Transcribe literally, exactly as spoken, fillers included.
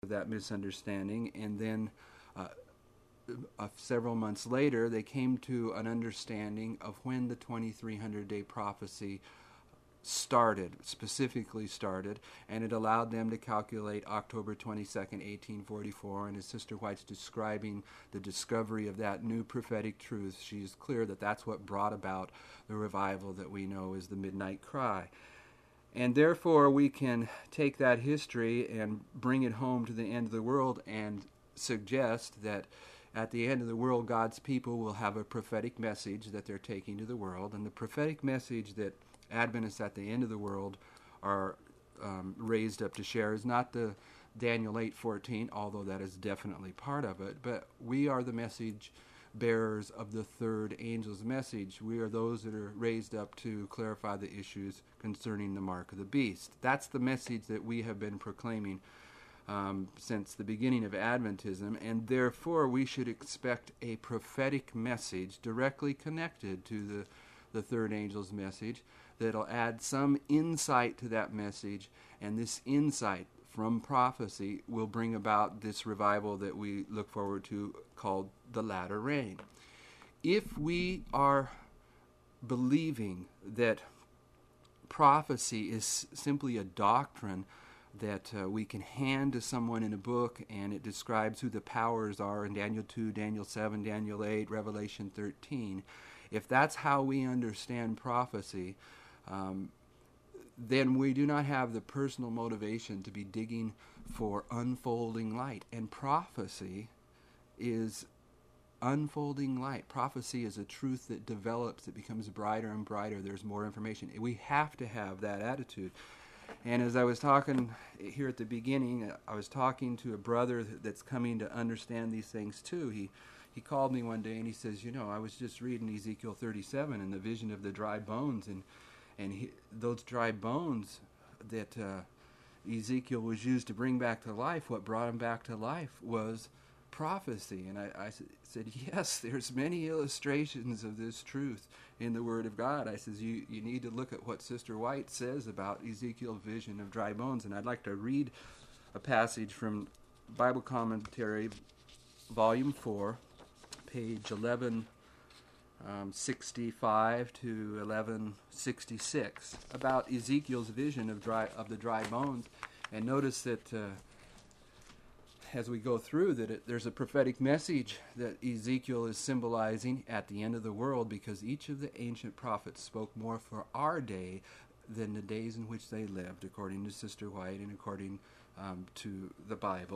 that misunderstanding, and then uh, uh, several months later they came to an understanding of when the twenty-three hundred day prophecy started, specifically started, and it allowed them to calculate October twenty-second, eighteen forty-four, and as Sister White's describing the discovery of that new prophetic truth, she's clear that that's what brought about the revival that we know as the Midnight Cry. And therefore we can take that history and bring it home to the end of the world and suggest that at the end of the world God's people will have a prophetic message that they're taking to the world, and the prophetic message that Adventists at the end of the world are um, raised up to share is not the Daniel eight fourteen, although that is definitely part of it, but we are the message bearers of the third angel's message. We are those that are raised up to clarify the issues concerning the mark of the beast. That's the message that we have been proclaiming um, since the beginning of Adventism, and therefore we should expect a prophetic message directly connected to the, the third angel's message that'll add some insight to that message, and this insight from prophecy will bring about this revival that we look forward to, called the latter rain. If we are believing that prophecy is simply a doctrine that uh, we can hand to someone in a book and it describes who the powers are in Daniel two, Daniel seven, Daniel eight, Revelation thirteen, if that's how we understand prophecy, um, then we do not have the personal motivation to be digging for unfolding light. And prophecy is unfolding light. Prophecy is a truth that develops, it becomes brighter and brighter, there's more information. We have to have that attitude. And as I was talking here at the beginning, I was talking to a brother that's coming to understand these things too. He he called me one day and he says, you know, I was just reading Ezekiel thirty-seven and the vision of the dry bones, and and he, those dry bones that uh, Ezekiel was used to bring back to life, what brought him back to life was prophecy. And I, I said, yes, there's many illustrations of this truth in the Word of God. I says, you, you need to look at what Sister White says about Ezekiel's vision of dry bones. And I'd like to read a passage from Bible Commentary, Volume four, page eleven sixty-five to eleven sixty-six, about Ezekiel's vision of dry of the dry bones. And notice that uh, as we go through that it, there's a prophetic message that Ezekiel is symbolizing at the end of the world, because each of the ancient prophets spoke more for our day than the days in which they lived, according to Sister White and according um, to the Bible.